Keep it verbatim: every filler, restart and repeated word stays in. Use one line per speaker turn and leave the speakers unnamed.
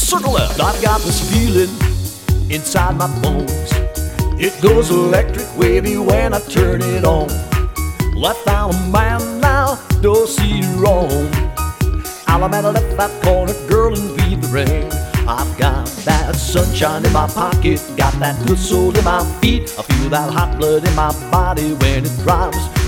circle left. I've got this feeling inside my bones. It goes electric wavy when I turn it on. Left out a man now, don't see wrong. Alameda left that corner, girl, and leave the rain. I've got that sunshine in my pocket, got that good soul in my feet. I feel that hot blood in my body when it drops.